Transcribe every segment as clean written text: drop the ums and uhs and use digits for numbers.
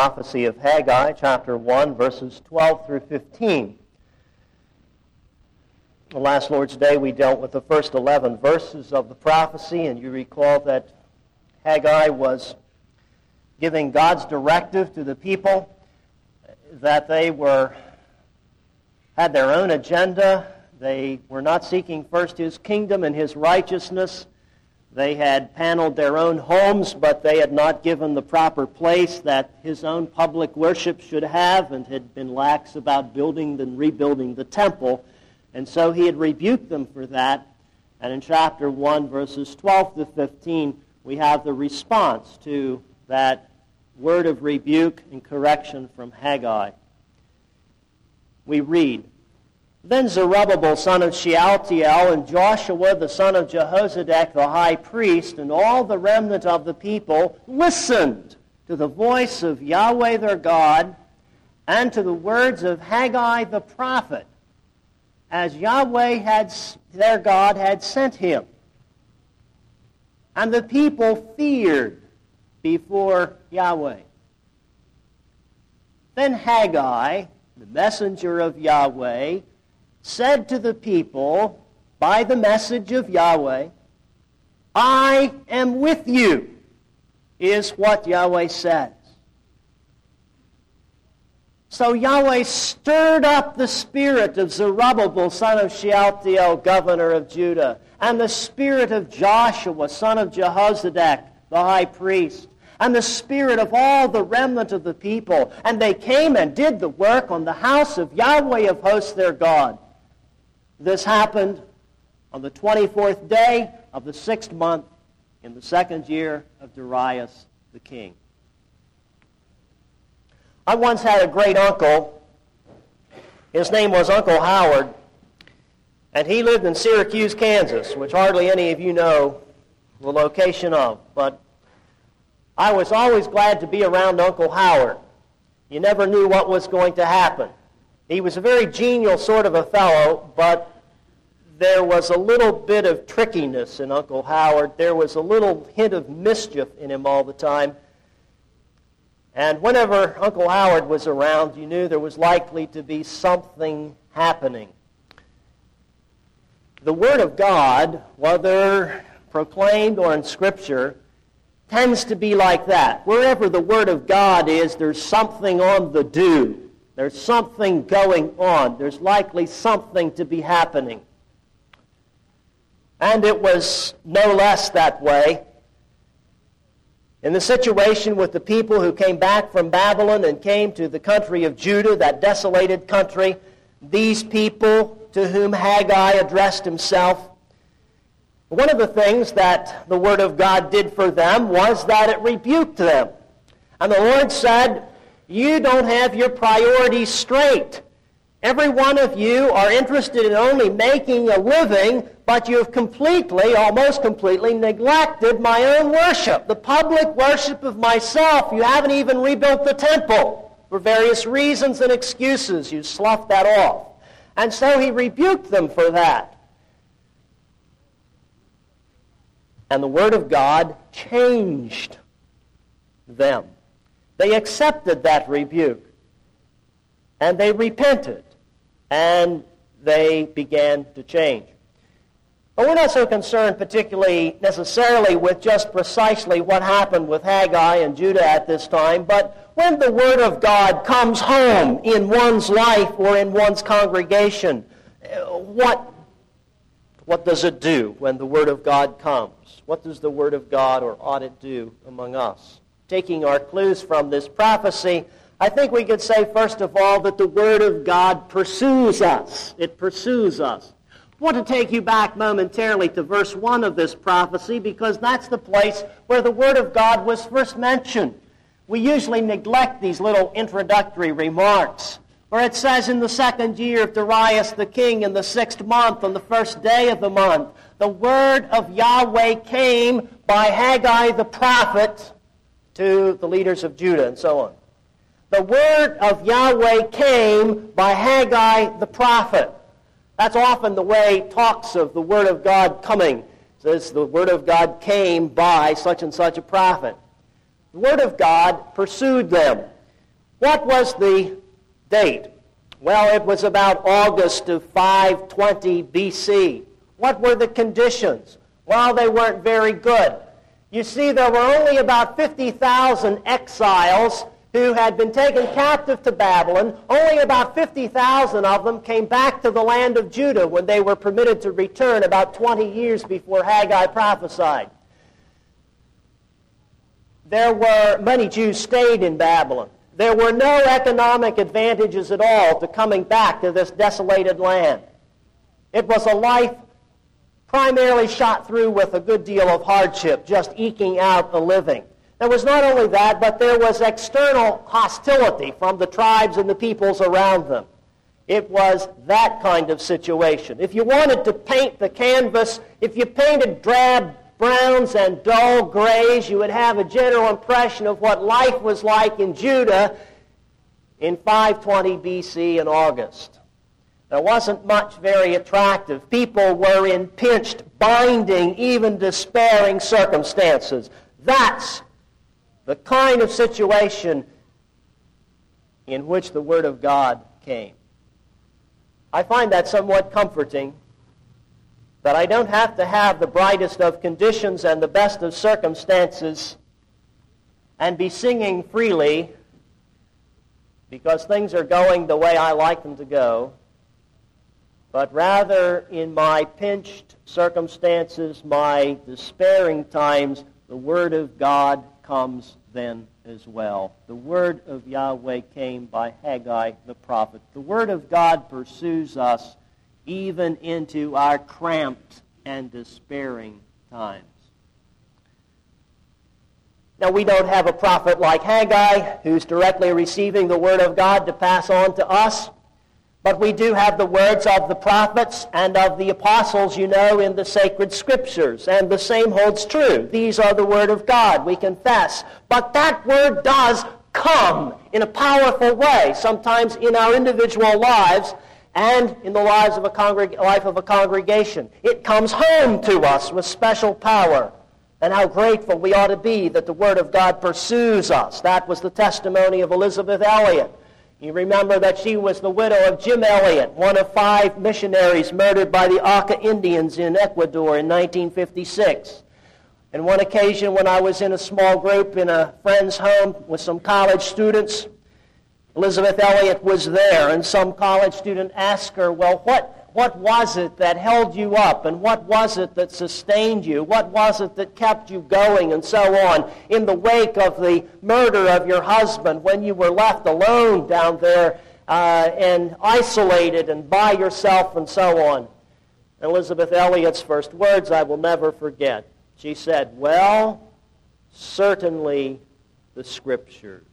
prophecy of Haggai, chapter 1, verses 12 through 15. The last Lord's Day we dealt with the first 11 verses of the prophecy, and you recall that Haggai was giving God's directive to the people that they had their own agenda. They were not seeking first His kingdom and His righteousness. They had paneled their own homes, but they had not given the proper place that His own public worship should have, and had been lax about building and rebuilding the temple. And so He had rebuked them for that. And in chapter 1, verses 12 to 15, we have the response to that word of rebuke and correction from Haggai. We read, "Then Zerubbabel son of Shealtiel and Joshua the son of Jehozadak the high priest and all the remnant of the people listened to the voice of Yahweh their God and to the words of Haggai the prophet, as Yahweh their God had sent him. And the people feared before Yahweh. Then Haggai, the messenger of Yahweh, said to the people by the message of Yahweh, 'I am with you,' is what Yahweh says. So Yahweh stirred up the spirit of Zerubbabel, son of Shealtiel, governor of Judah, and the spirit of Joshua, son of Jehozadak, the high priest, and the spirit of all the remnant of the people. And they came and did the work on the house of Yahweh of hosts their God. This happened on the 24th day of the 6th month in the 2nd year of Darius the king." I once had a great uncle. His name was Uncle Howard, and he lived in Syracuse, Kansas, which hardly any of you know the location of. But I was always glad to be around Uncle Howard. You never knew what was going to happen. He was a very genial sort of a fellow, but there was a little bit of trickiness in Uncle Howard. There was a little hint of mischief in him all the time. And whenever Uncle Howard was around, you knew there was likely to be something happening. The Word of God, whether proclaimed or in Scripture, tends to be like that. Wherever the Word of God is, there's something on the do. There's something going on. There's likely something to be happening. And it was no less that way in the situation with the people who came back from Babylon and came to the country of Judah, that desolated country. These people to whom Haggai addressed himself, one of the things that the Word of God did for them was that it rebuked them. And the Lord said, "You don't have your priorities straight. Every one of you are interested in only making a living, but you've almost completely neglected my own worship, the public worship of myself. You haven't even rebuilt the temple. For various reasons and excuses, you sloughed that off." And so he rebuked them for that. And the Word of God changed them. They accepted that rebuke, and they repented, and they began to change. But we're not so concerned particularly necessarily with just precisely what happened with Haggai and Judah at this time, but when the Word of God comes home in one's life or in one's congregation, what does it do when the Word of God comes? What does the Word of God, or ought it, do among us? Taking our clues from this prophecy, I think we could say, first of all, that the Word of God pursues us. It pursues us. I want to take you back momentarily to verse 1 of this prophecy, because that's the place where the Word of God was first mentioned. We usually neglect these little introductory remarks, where it says, "In the 2nd year of Darius the king, in the 6th month, on the 1st day of the month, the word of Yahweh came by Haggai the prophet to the leaders of Judah," and so on. The word of Yahweh came by Haggai the prophet. That's often the way it talks of the Word of God coming. It says the Word of God came by such and such a prophet. The Word of God pursued them. What was the date? Well, it was about August of 520 BC. What were the conditions? Well, they weren't very good. You see, there were only about 50,000 exiles who had been taken captive to Babylon. Only about 50,000 of them came back to the land of Judah when they were permitted to return about 20 years before Haggai prophesied. Many Jews stayed in Babylon. There were no economic advantages at all to coming back to this desolated land. It was a life primarily shot through with a good deal of hardship, just eking out a living. There was not only that, but there was external hostility from the tribes and the peoples around them. It was that kind of situation. If you wanted to paint the canvas, if you painted drab browns and dull grays, you would have a general impression of what life was like in Judah in 520 BC in August. There wasn't much very attractive. People were in pinched, binding, even despairing circumstances. That's the kind of situation in which the Word of God came. I find that somewhat comforting, that I don't have to have the brightest of conditions and the best of circumstances and be singing freely because things are going the way I like them to go, but rather in my pinched circumstances, my despairing times, the Word of God comes then as well. The Word of Yahweh came by Haggai the prophet. The Word of God pursues us even into our cramped and despairing times. Now, we don't have a prophet like Haggai who's directly receiving the Word of God to pass on to us, but we do have the words of the prophets and of the apostles, you know, in the sacred Scriptures, and the same holds true. These are the Word of God, we confess. But that Word does come in a powerful way, sometimes in our individual lives and in the lives of life of a congregation. It comes home to us with special power. And how grateful we ought to be that the Word of God pursues us. That was the testimony of Elisabeth Elliot. You remember that she was the widow of Jim Elliot, one of 5 missionaries murdered by the Auca Indians in Ecuador in 1956. And one occasion when I was in a small group in a friend's home with some college students, Elisabeth Elliot was there, and some college student asked her, well, what was it that held you up, and what was it that sustained you? What was it that kept you going, and so on, in the wake of the murder of your husband, when you were left alone down there and isolated and by yourself, and so on? Elisabeth Elliot's first words I will never forget. She said, well, certainly the Scriptures.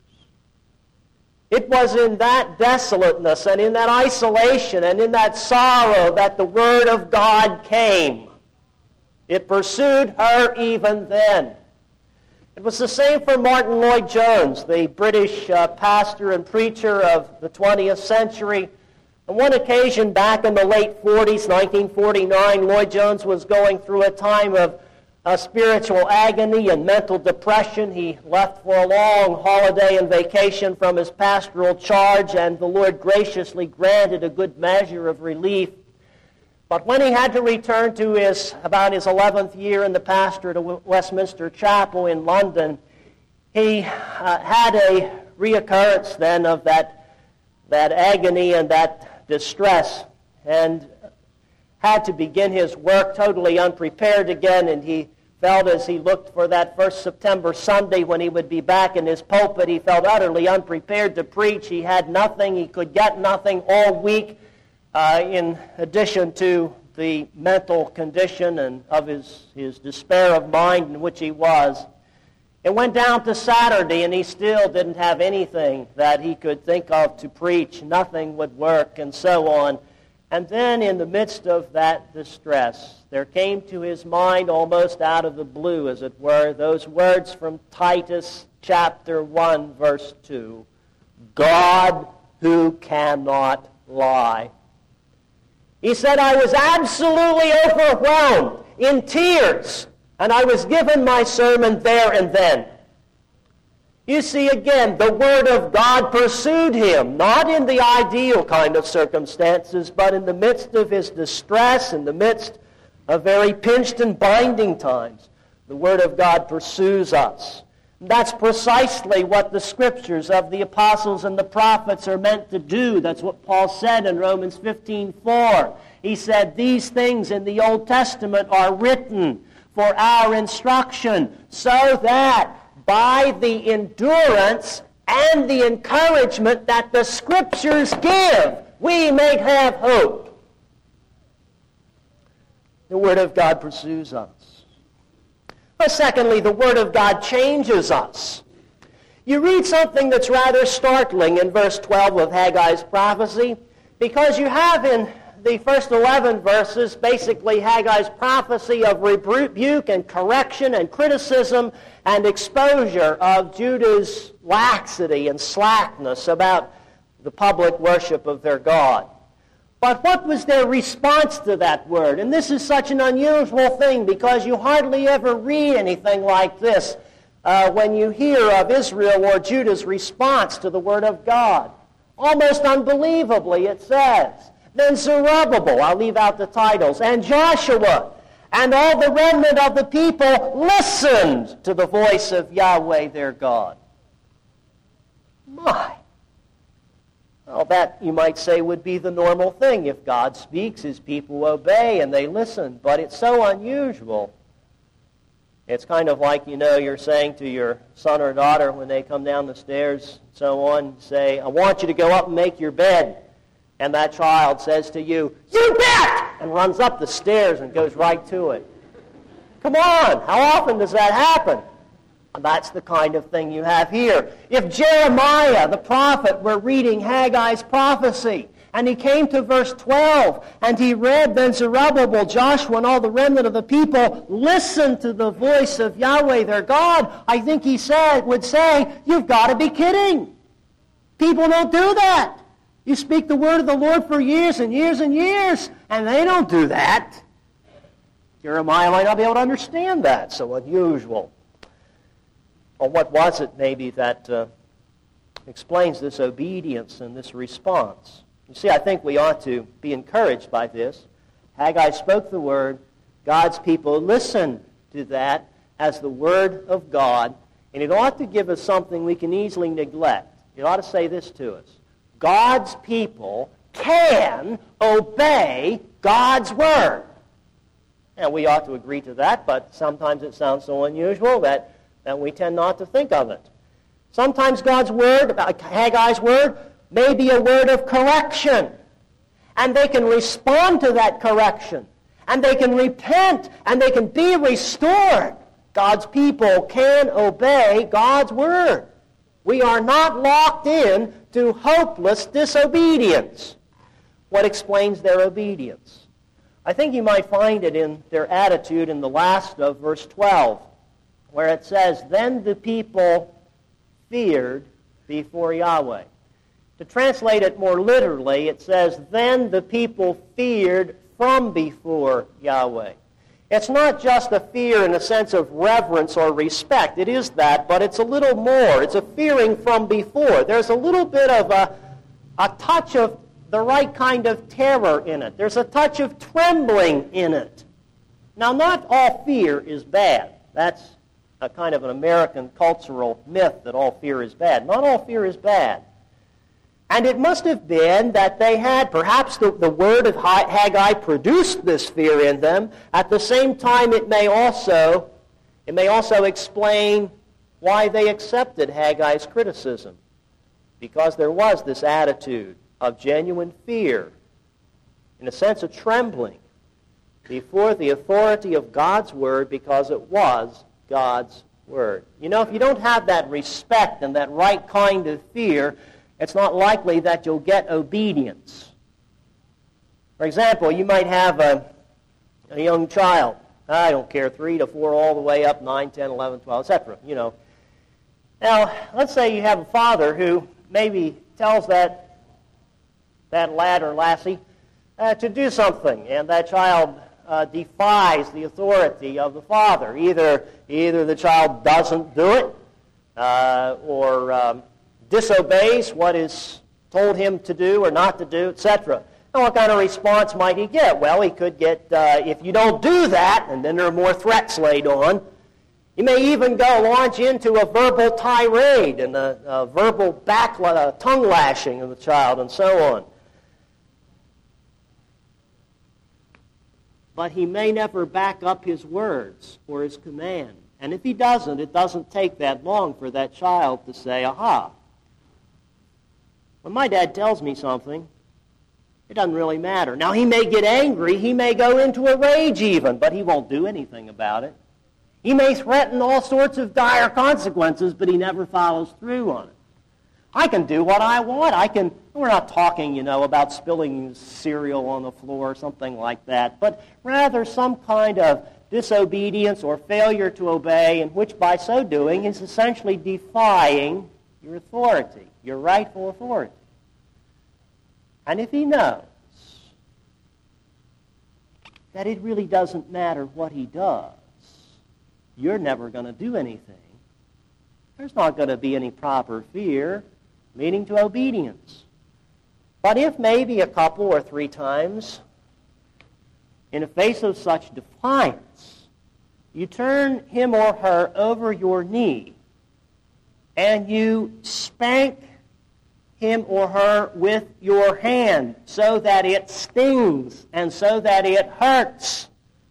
It was in that desolateness and in that isolation and in that sorrow that the Word of God came. It pursued her even then. It was the same for Martin Lloyd-Jones, the British pastor and preacher of the 20th century. On one occasion back in the late 40s, 1949, Lloyd-Jones was going through a time of spiritual agony and mental depression. He left for a long holiday and vacation from his pastoral charge, and the Lord graciously granted a good measure of relief. But when he had to return to about his 11th year in the pastorate of Westminster Chapel in London, he had a reoccurrence then of that agony and that distress, and had to begin his work totally unprepared again, and he felt as he looked for that first September Sunday when he would be back in his pulpit, he felt utterly unprepared to preach. He had nothing, he could get nothing all week, in addition to the mental condition and of his despair of mind in which he was. It went down to Saturday, and he still didn't have anything that he could think of to preach. Nothing would work, and so on. And then in the midst of that distress, there came to his mind, almost out of the blue, as it were, those words from Titus chapter 1, verse 2, God who cannot lie. He said, I was absolutely overwhelmed, in tears, and I was given my sermon there and then. You see, again, the Word of God pursued him, not in the ideal kind of circumstances, but in the midst of his distress, in the midst of very pinched and binding times. The Word of God pursues us. That's precisely what the Scriptures of the apostles and the prophets are meant to do. That's what Paul said in Romans 15:4. He said, "These things in the Old Testament are written for our instruction, so that by the endurance and the encouragement that the Scriptures give, we may have hope." The Word of God pursues us. But secondly, the Word of God changes us. You read something that's rather startling in verse 12 of Haggai's prophecy, because you have in the first 11 verses basically Haggai's prophecy of rebuke and correction and criticism and exposure of Judah's laxity and slackness about the public worship of their God. But what was their response to that word? And this is such an unusual thing because you hardly ever read anything like this when you hear of Israel or Judah's response to the Word of God. Almost unbelievably, it says, "Then Zerubbabel," I'll leave out the titles, "and Joshua, and all the remnant of the people listened to the voice of Yahweh their God." My! Well, that, you might say, would be the normal thing. If God speaks, his people obey and they listen. But it's so unusual. It's kind of like, you're saying to your son or daughter when they come down the stairs and so on, say, "I want you to go up and make your bed." And that child says to you, "You bet!" and runs up the stairs and goes right to it. Come on, how often does that happen? And that's the kind of thing you have here. If Jeremiah, the prophet, were reading Haggai's prophecy, and he came to verse 12, and he read, "Then Zerubbabel, Joshua, and all the remnant of the people listened to the voice of Yahweh their God," I think he would say, "You've got to be kidding. People don't do that. You speak the word of the Lord for years and years and years, and they don't do that." Jeremiah might not be able to understand that. So unusual. Or what was it maybe that explains this obedience and this response? You see, I think we ought to be encouraged by this. Haggai spoke the word. God's people listened to that as the word of God. And it ought to give us something we can easily neglect. It ought to say this to us: God's people can obey God's word. And we ought to agree to that, but sometimes it sounds so unusual that we tend not to think of it. Sometimes God's word, Haggai's word, may be a word of correction. And they can respond to that correction. And they can repent. And they can be restored. God's people can obey God's word. We are not locked in to hopeless disobedience. What explains their obedience? I think you might find it in their attitude in the last of verse 12, where it says, "Then the people feared before Yahweh." To translate it more literally, it says, "Then the people feared from before Yahweh." It's not just a fear in a sense of reverence or respect. It is that, but it's a little more. It's a fearing from before. There's a little bit of a touch of the right kind of terror in it. There's a touch of trembling in it. Now, not all fear is bad. That's a kind of an American cultural myth that all fear is bad. Not all fear is bad. And it must have been that they had, perhaps the word of Haggai produced this fear in them. At the same time, it may also explain why they accepted Haggai's criticism. Because there was this attitude of genuine fear, in a sense of trembling, before the authority of God's word, because it was God's word. If you don't have that respect and that right kind of fear, it's not likely that you'll get obedience. For example, you might have a young child, I don't care, 3 to 4, all the way up 9, 10, 11, 12, etc. Now, let's say you have a father who maybe tells that lad or lassie to do something, and that child defies the authority of the father. Either the child doesn't do it, or disobeys what is told him to do or not to do, etc. And what kind of response might he get? Well, he could get, if you don't do that, and then there are more threats laid on, he may even launch into a verbal tirade and a verbal tongue lashing of the child and so on. But he may never back up his words or his command. And if he doesn't, it doesn't take that long for that child to say, aha, when my dad tells me something, it doesn't really matter. Now, he may get angry, he may go into a rage even, but he won't do anything about it. He may threaten all sorts of dire consequences, but he never follows through on it. I can do what I want. We're not talking, about spilling cereal on the floor or something like that, but rather some kind of disobedience or failure to obey, in which by so doing is essentially defying your authority, your rightful authority. And if he knows that it really doesn't matter what he does, you're never going to do anything, there's not going to be any proper fear leading to obedience. But if maybe a couple or 3 times, in the face of such defiance, you turn him or her over your knee and you spank him or her with your hand so that it stings and so that it hurts,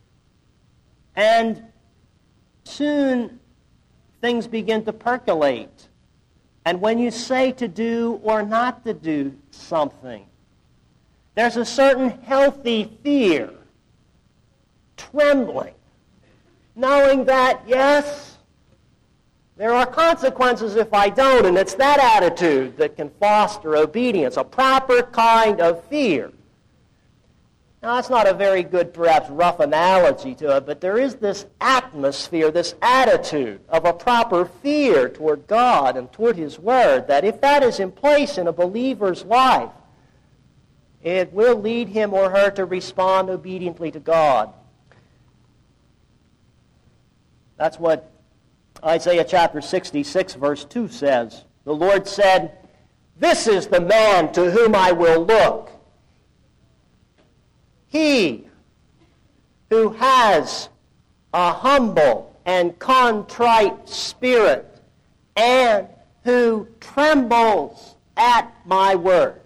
and soon things begin to percolate. And when you say to do or not to do something, there's a certain healthy fear, trembling, knowing that, yes, there are consequences if I don't, and it's that attitude that can foster obedience, a proper kind of fear. Now, that's not a very good, perhaps rough analogy to it, but there is this atmosphere, this attitude of a proper fear toward God and toward His Word, that if that is in place in a believer's life, it will lead him or her to respond obediently to God. That's what Isaiah chapter 66, verse 2 says. The Lord said, "This is the man to whom I will look. He who has a humble and contrite spirit and who trembles at my word."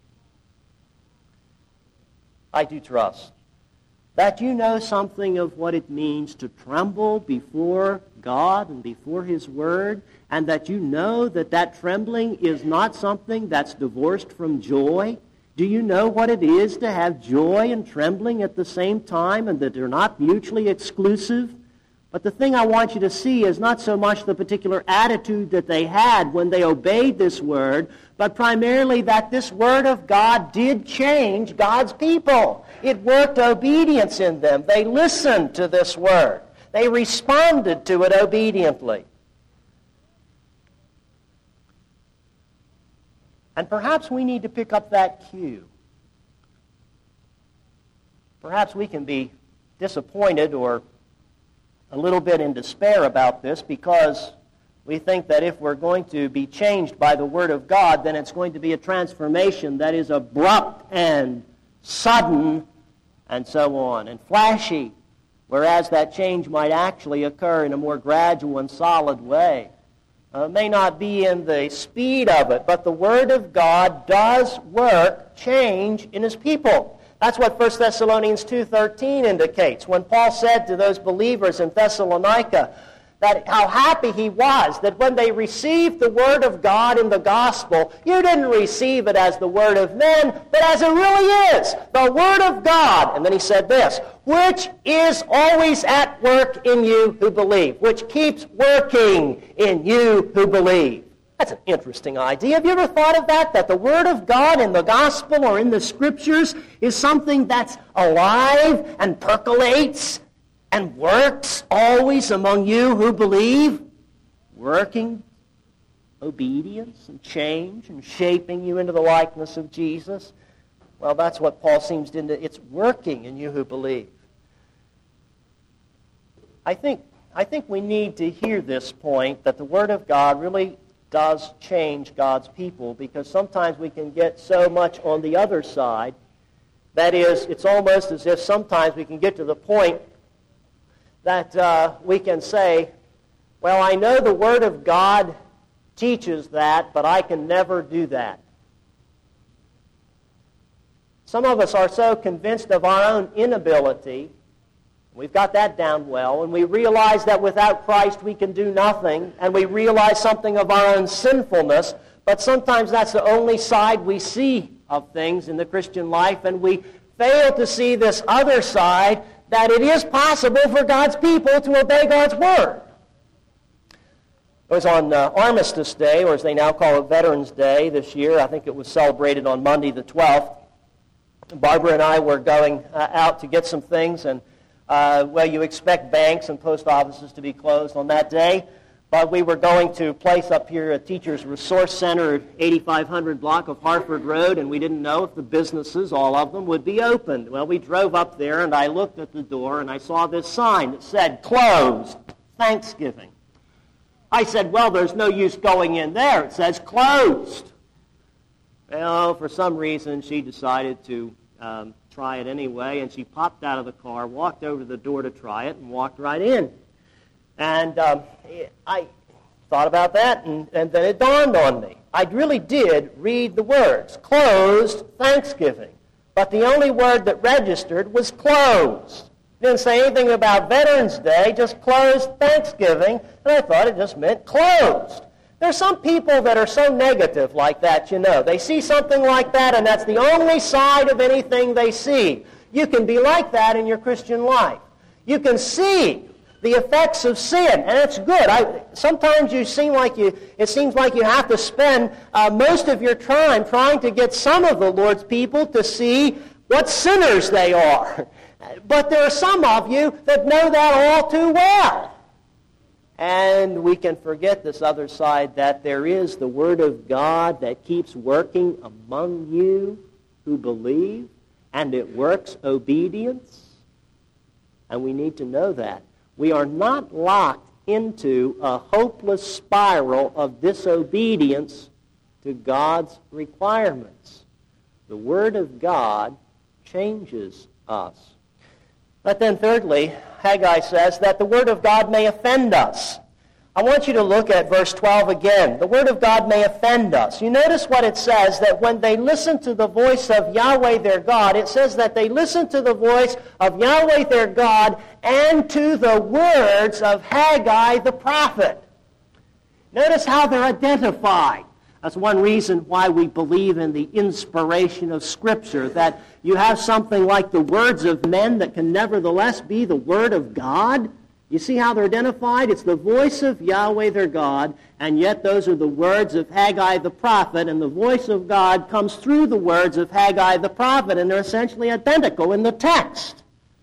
I do trust that you know something of what it means to tremble before God and before His Word, and that you know that that trembling is not something that's divorced from joy. Do you know what it is to have joy and trembling at the same time, and that they're not mutually exclusive? But the thing I want you to see is not so much the particular attitude that they had when they obeyed this Word, but primarily that this Word of God did change God's people. It worked obedience in them. They listened to this Word. They responded to it obediently. And perhaps we need to pick up that cue. Perhaps we can be disappointed or a little bit in despair about this because we think that if we're going to be changed by the Word of God, then it's going to be a transformation that is abrupt and sudden and so on, and flashy, whereas that change might actually occur in a more gradual and solid way. It may not be in the speed of it, but the Word of God does work change in His people. That's what 1 Thessalonians 2:13 indicates when Paul said to those believers in Thessalonica that how happy he was that when they received the Word of God in the gospel, you didn't receive it as the word of men, but as it really is, the Word of God. And then he said this, which is always at work in you who believe, which keeps working in you who believe. That's an interesting idea. Have you ever thought of that? That the Word of God in the gospel or in the Scriptures is something that's alive and percolates and works always among you who believe, working obedience and change and shaping you into the likeness of Jesus. Well, that's what Paul seems to indicate. It's working in you who believe. I think I think we need to hear this point, that the Word of God really does change God's people, because sometimes we can get so much on the other side. That is, it's almost as if sometimes we can get to the point that we can say, well, I know the Word of God teaches that, but I can never do that. Some of us are so convinced of our own inability, we've got that down well, and we realize that without Christ we can do nothing, and we realize something of our own sinfulness, but sometimes that's the only side we see of things in the Christian life, and we fail to see this other side, that it is possible for God's people to obey God's Word. It was on Armistice Day, or as they now call it, Veterans Day this year. I think it was celebrated on Monday the 12th. Barbara and I were going out to get some things, and well, you expect banks and post offices to be closed on that day, but we were going to a place up here, a Teachers Resource Center at 8500 block of Harford Road, and we didn't know if the businesses, all of them, would be opened. Well, we drove up there, and I looked at the door, and I saw this sign that said, "Closed, Thanksgiving." I said, well, there's no use going in there. It says closed. Well, for some reason, she decided to try it anyway, and she popped out of the car, walked over to the door to try it, and walked right in. And I thought about that, and then it dawned on me. I really did read the words, closed Thanksgiving. But the only word that registered was closed. It didn't say anything about Veterans Day, just closed Thanksgiving, and I thought it just meant closed. There's some people that are so negative like that, you know. They see something like that, and that's the only side of anything they see. You can be like that in your Christian life. You can see the effects of sin, and it's good. Sometimes it seems like you have to spend most of your time trying to get some of the Lord's people to see what sinners they are. But there are some of you that know that all too well. And we can forget this other side, that there is the Word of God that keeps working among you who believe, and it works obedience. And we need to know that. We are not locked into a hopeless spiral of disobedience to God's requirements. The Word of God changes us. But then thirdly, Haggai says that the Word of God may offend us. I want you to look at verse 12 again. The Word of God may offend us. You notice what it says, that when they listen to the voice of Yahweh their God, it says that they listen to the voice of Yahweh their God and to the words of Haggai the prophet. Notice how they're identified. That's one reason why we believe in the inspiration of Scripture, that you have something like the words of men that can nevertheless be the Word of God. You see how they're identified? It's the voice of Yahweh their God, and yet those are the words of Haggai the prophet, and the voice of God comes through the words of Haggai the prophet, and they're essentially identical in the text.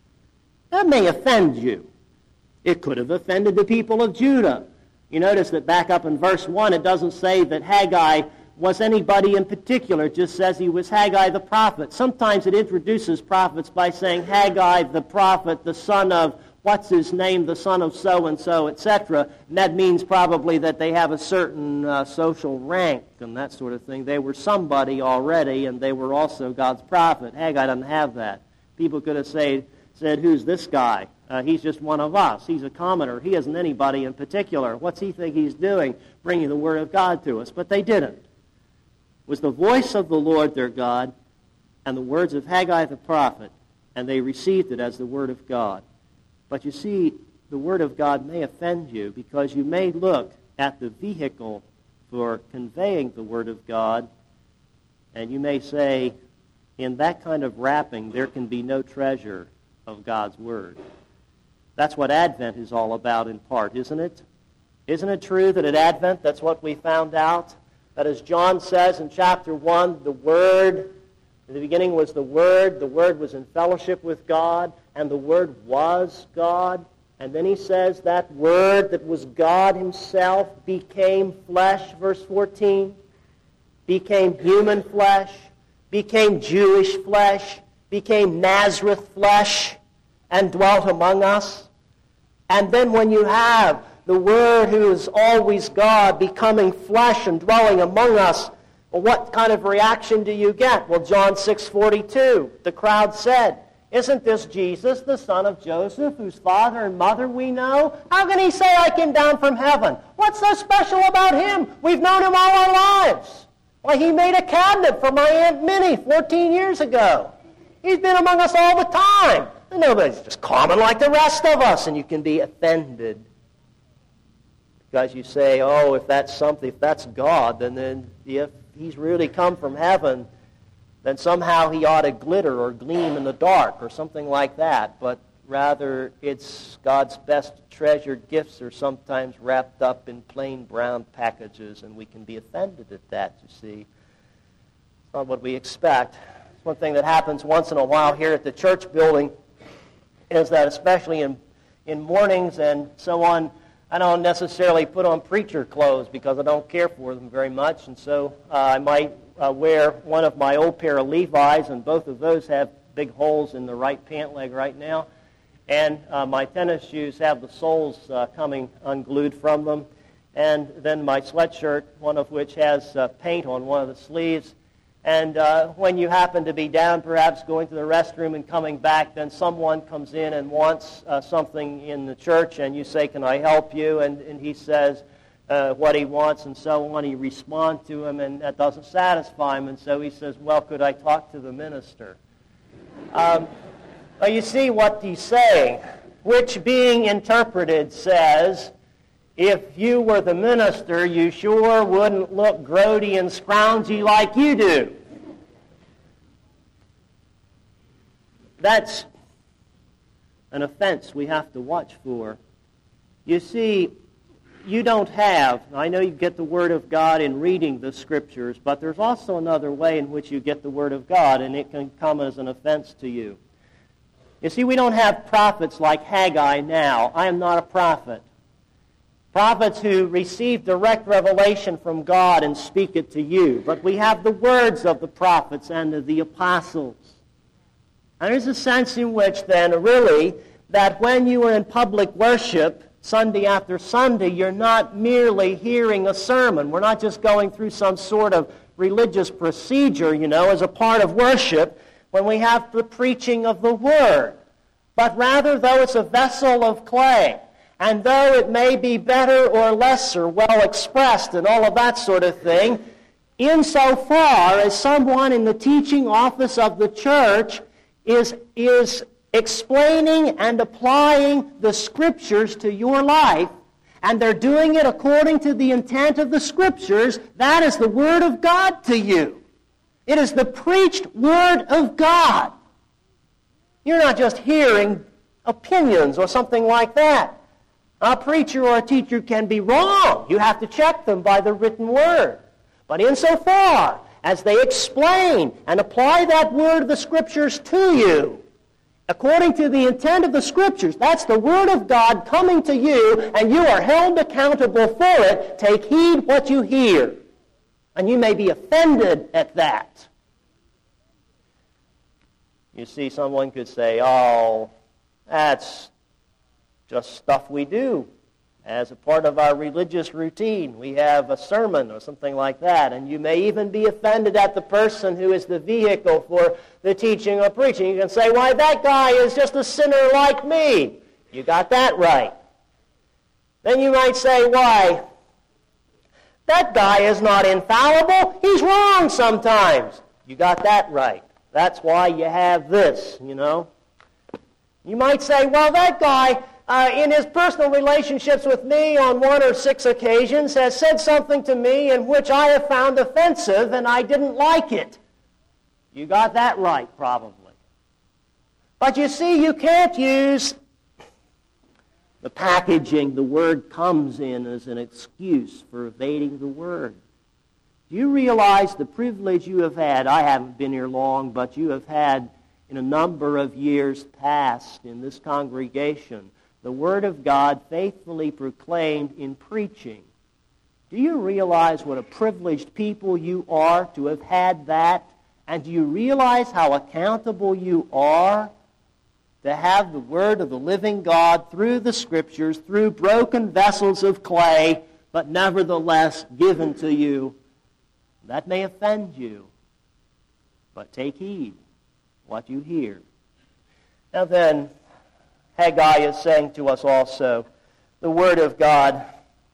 That may offend you. It could have offended the people of Judah. You notice that back up in verse 1, it doesn't say that Haggai was anybody in particular. It just says he was Haggai the prophet. Sometimes it introduces prophets by saying Haggai the prophet, the son of what's his name, the son of so-and-so, etc. And that means probably that they have a certain social rank and that sort of thing. They were somebody already, and they were also God's prophet. Haggai doesn't have that. People could have said, who's this guy? He's just one of us. He's a commoner. He isn't anybody in particular. What's he think he's doing, bringing the Word of God to us? But they didn't. It was the voice of the Lord their God and the words of Haggai the prophet, and they received it as the Word of God. But you see, the Word of God may offend you because you may look at the vehicle for conveying the Word of God, and you may say, in that kind of wrapping, there can be no treasure of God's Word. That's what Advent is all about in part, isn't it? Isn't it true that at Advent, that's what we found out? That as John says in chapter 1, the Word, in the beginning was the Word was in fellowship with God, and the Word was God. And then he says that Word that was God himself became flesh, verse 14, became human flesh, became Jewish flesh, became Nazareth flesh, and dwelt among us. And then when you have the Word who is always God becoming flesh and dwelling among us, well, what kind of reaction do you get? Well, John 6:42, the crowd said, "Isn't this Jesus, the son of Joseph, whose father and mother we know? How can he say I came down from heaven? What's so special about him? We've known him all our lives. Why, he made a cabinet for my Aunt Minnie 14 years ago. He's been among us all the time. And nobody's just common like the rest of us." And you can be offended because you say, oh, if that's something, if that's God, then if he's really come from heaven, then somehow he ought to glitter or gleam in the dark or something like that. But rather, it's God's best treasured gifts are sometimes wrapped up in plain brown packages, and we can be offended at that, you see. It's not what we expect. It's one thing that happens once in a while here at the church building is that especially in mornings and so on, I don't necessarily put on preacher clothes because I don't care for them very much, and so I might wear one of my old pair of Levi's, and both of those have big holes in the right pant leg right now, and my tennis shoes have the soles coming unglued from them, and then my sweatshirt, one of which has paint on one of the sleeves. And when you happen to be down, perhaps going to the restroom and coming back, then someone comes in and wants something in the church, and you say, "Can I help you?" And he says what he wants and so on. You respond to him, and that doesn't satisfy him, and so he says, "Well, could I talk to the minister?" Well, you see what he's saying, which being interpreted says, if you were the minister, you sure wouldn't look grody and scroungy like you do. That's an offense we have to watch for. You see, you don't have, I know you get the Word of God in reading the Scriptures, but there's also another way in which you get the Word of God, and it can come as an offense to you. You see, we don't have prophets like Haggai now. I am not a prophet. Prophets who receive direct revelation from God and speak it to you. But we have the words of the prophets and of the apostles. And there's a sense in which then, really, that when you are in public worship, Sunday after Sunday, you're not merely hearing a sermon. We're not just going through some sort of religious procedure, as a part of worship, when we have the preaching of the Word. But rather, though it's a vessel of clay, and though it may be better or lesser, well expressed and all of that sort of thing, insofar as someone in the teaching office of the church is explaining and applying the Scriptures to your life, and they're doing it according to the intent of the Scriptures, that is the Word of God to you. It is the preached Word of God. You're not just hearing opinions or something like that. A preacher or a teacher can be wrong. You have to check them by the written Word. But insofar as they explain and apply that Word of the Scriptures to you, according to the intent of the Scriptures, that's the Word of God coming to you, and you are held accountable for it. Take heed what you hear. And you may be offended at that. You see, someone could say, oh, that's just stuff we do as a part of our religious routine. We have a sermon or something like that, and you may even be offended at the person who is the vehicle for the teaching or preaching. You can say, why, that guy is just a sinner like me. You got that right. Then you might say, why, that guy is not infallible. He's wrong sometimes. You got that right. That's why you have this, You might say, well, that guy, in his personal relationships with me on 1 or 6 occasions, has said something to me in which I have found offensive, and I didn't like it. You got that right, probably. But you see, you can't use the packaging the Word comes in as an excuse for evading the Word. Do you realize the privilege you have had? I haven't been here long, but you have had in a number of years past in this congregation the Word of God faithfully proclaimed in preaching. Do you realize what a privileged people you are to have had that? And do you realize how accountable you are to have the Word of the living God through the Scriptures, through broken vessels of clay, but nevertheless given to you. That may offend you, but take heed what you hear. Now then, Haggai is saying to us also, the Word of God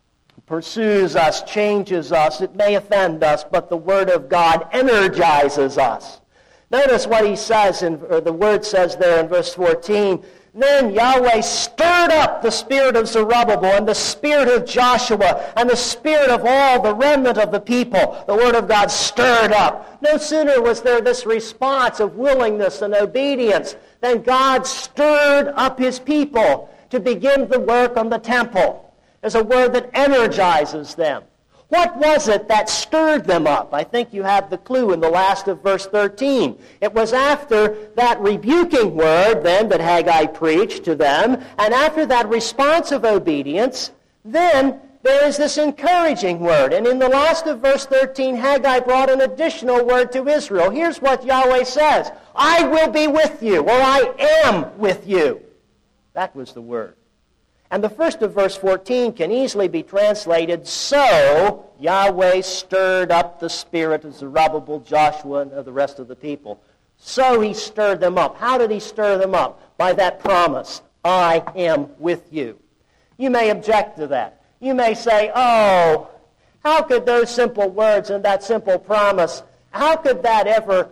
pursues us, changes us. It may offend us, but the Word of God energizes us. Notice what he says, or the Word says there in verse 14. Then Yahweh stirred up the spirit of Zerubbabel and the spirit of Joshua and the spirit of all the remnant of the people. The Word of God stirred up. No sooner was there this response of willingness and obedience than God stirred up his people to begin the work on the temple. There's a word that energizes them. What was it that stirred them up? I think you have the clue in the last of verse 13. It was after that rebuking word then that Haggai preached to them, and after that response of obedience, then there is this encouraging word. And in the last of verse 13, Haggai brought an additional word to Israel. Here's what Yahweh says, I will be with you, or I am with you. That was the word. And the first of verse 14 can easily be translated, so Yahweh stirred up the spirit of Zerubbabel, Joshua, and of the rest of the people. So he stirred them up. How did he stir them up? By that promise, I am with you. You may object to that. You may say, oh, how could those simple words and that simple promise, how could that ever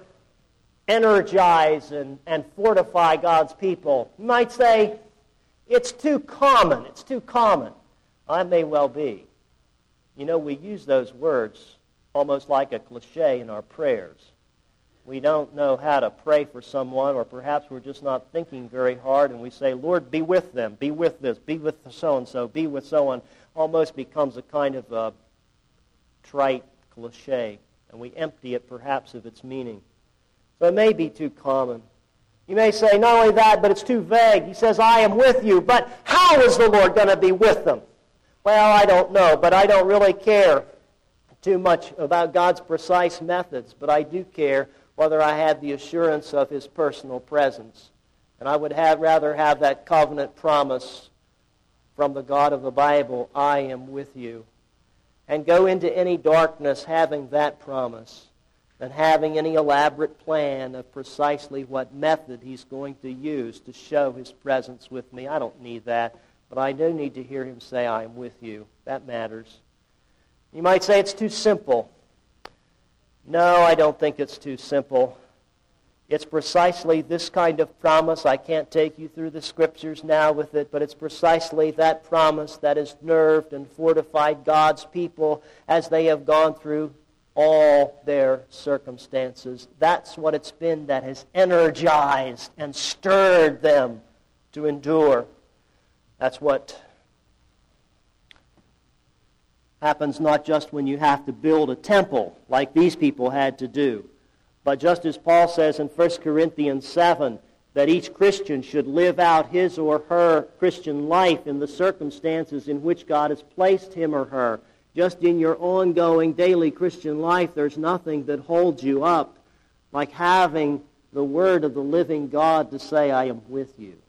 energize and fortify God's people? You might say, it's too common. It's too common. I may well be. You know, we use those words almost like a cliche in our prayers. We don't know how to pray for someone, or perhaps we're just not thinking very hard, and we say, Lord, be with them, be with this, be with so-and-so, be with so-on. Almost becomes a kind of a trite cliche, and we empty it perhaps of its meaning. So it may be too common. You may say, not only that, but it's too vague. He says, I am with you, but how is the Lord going to be with them? Well, I don't know, but I don't really care too much about God's precise methods, but I do care whether I have the assurance of his personal presence. And I would rather have that covenant promise from the God of the Bible, I am with you, and go into any darkness having that promise than having any elaborate plan of precisely what method he's going to use to show his presence with me. I don't need that, but I do need to hear him say, I am with you. That matters. You might say it's too simple. No, I don't think it's too simple. It's precisely this kind of promise. I can't take you through the Scriptures now with it, but it's precisely that promise that has nerved and fortified God's people as they have gone through all their circumstances. That's what it's been that has energized and stirred them to endure. That's what happens not just when you have to build a temple like these people had to do, but just as Paul says in 1 Corinthians 7, that each Christian should live out his or her Christian life in the circumstances in which God has placed him or her. Just in your ongoing daily Christian life, there's nothing that holds you up like having the Word of the living God to say, I am with you.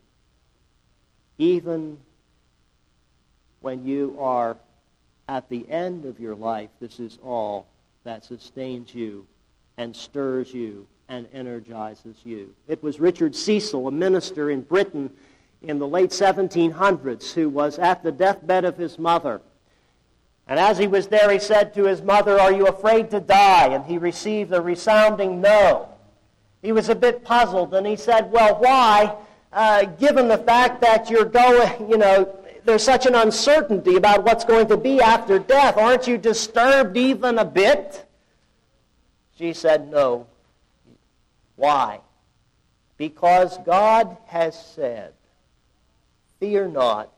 Even when you are at the end of your life, this is all that sustains you and stirs you and energizes you. It was Richard Cecil, a minister in Britain in the late 1700s, who was at the deathbed of his mother. And as he was there, he said to his mother, are you afraid to die? And he received a resounding no. He was a bit puzzled, and he said, well, why? Given the fact that you're going, there's such an uncertainty about what's going to be after death, aren't you disturbed even a bit? She said, no. Why? Because God has said, fear not.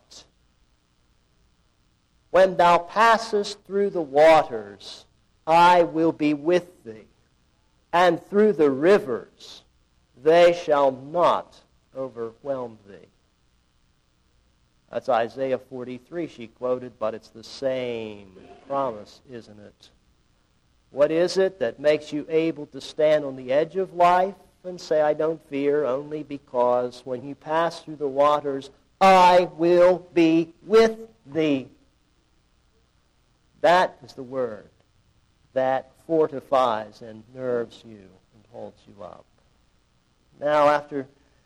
When thou passest through the waters, I will be with thee, and through the rivers, they shall not overwhelm thee. That's Isaiah 43 she quoted, but it's the same promise, isn't it? What is it that makes you able to stand on the edge of life and say, I don't fear, only because when you pass through the waters, I will be with thee. That is the word that fortifies and nerves you and holds you up. Now, after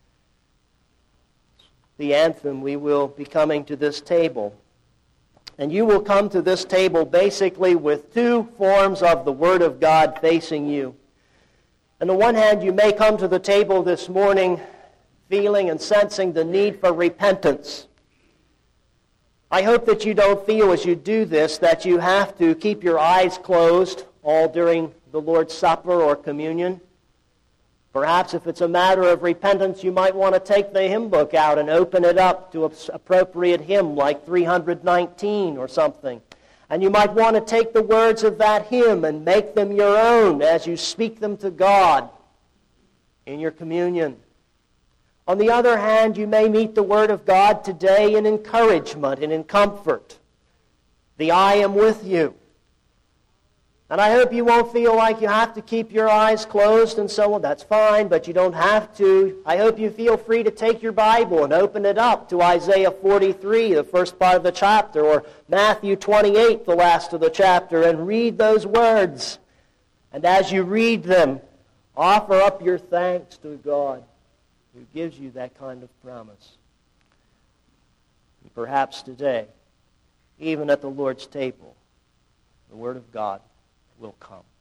the anthem, we will be coming to this table. And you will come to this table basically with two forms of the Word of God facing you. On the one hand, you may come to the table this morning feeling and sensing the need for repentance. I hope that you don't feel as you do this that you have to keep your eyes closed all during the Lord's Supper or communion. Perhaps if it's a matter of repentance, you might want to take the hymn book out and open it up to an appropriate hymn like 319 or something. And you might want to take the words of that hymn and make them your own as you speak them to God in your communion. On the other hand, you may meet the Word of God today in encouragement and in comfort. The I am with you. And I hope you won't feel like you have to keep your eyes closed and so on. That's fine, but you don't have to. I hope you feel free to take your Bible and open it up to Isaiah 43, the first part of the chapter, or Matthew 28, the last of the chapter, and read those words. And as you read them, offer up your thanks to God who gives you that kind of promise. And perhaps today, even at the Lord's table, the Word of God will come.